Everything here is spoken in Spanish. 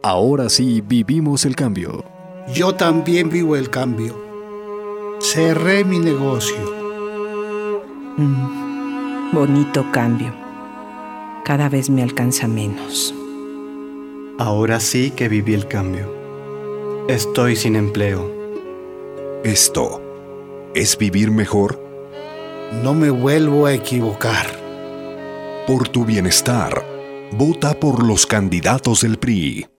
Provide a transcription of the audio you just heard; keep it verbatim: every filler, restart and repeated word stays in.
Ahora sí vivimos el cambio. Yo también vivo el cambio. Cerré mi negocio. Mm, bonito cambio. Cada vez me alcanza menos. Ahora sí que viví el cambio. Estoy sin empleo. Esto es vivir mejor. No me vuelvo a equivocar. Por tu bienestar, vota por los candidatos del P R I.